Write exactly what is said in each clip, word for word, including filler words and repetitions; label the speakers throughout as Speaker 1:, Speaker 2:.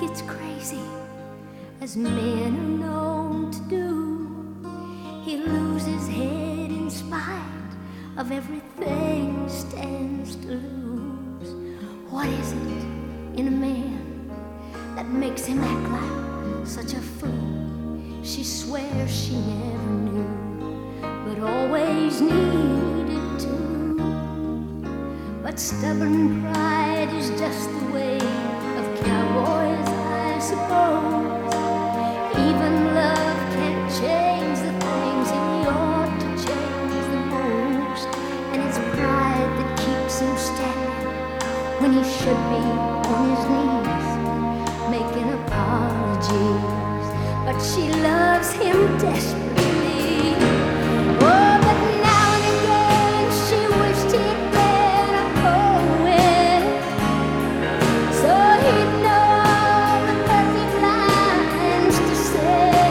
Speaker 1: gets crazy, as men are known to do. He loses his head in spite of everything he stands to lose. What is it in a man that makes him act like such a fool? She swears she never knew, but always needed to. But stubborn pride is just the way of cowboys, I suppose. Even love can't change the things he ought to change the most. And it's pride that keeps him standing when he should be on his knees, making apologies. But she loves him desperately. Oh, but now and again she wished he'd been a poet, so he'd know all the perfect lines to say,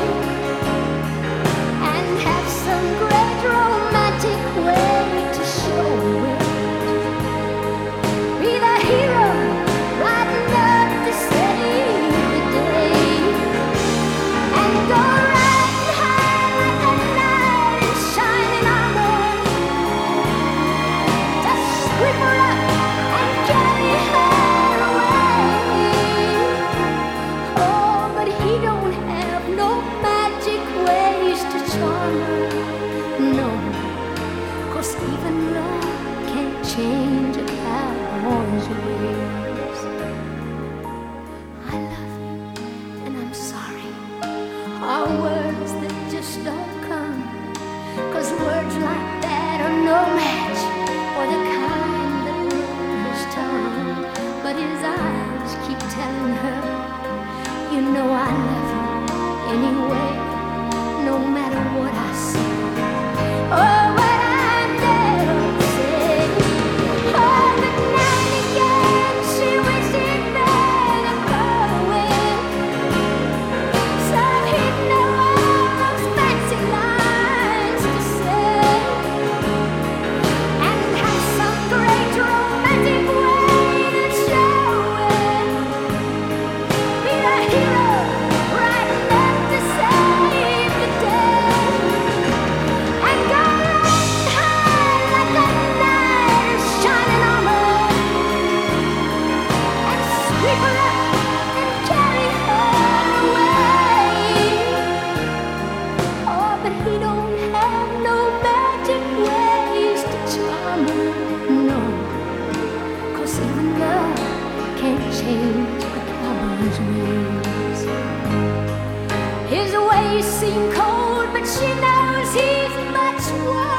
Speaker 1: and have some great romantic way to show it. Be the hero riding up to save the day, and go riding high like a knight in shining armor, to sweep her up and carry her away. Oh, but he don't have no magic ways to charm her, no, 'cause even love can't change a cowboy's ways. I love you and I'm sorry are words that just don't come, 'cause words like that are no match for the kind that rule his tongue. But his eyes keep telling her, you know I love you anyway, no matter what I say or what I never say. Oh, but now and again she wished he'd been a poet, so he'd know all those fancy lines to say, and have some great romantic way to show it. Be the hero riding up to save the day, and go riding high like a knight in shining armor, and sweep her up and carry her away. Oh, but he don't have no magic ways to charm her, no, 'cause even love can't change a cowboy's ways. His ways seem cold, but she knows he's much worse.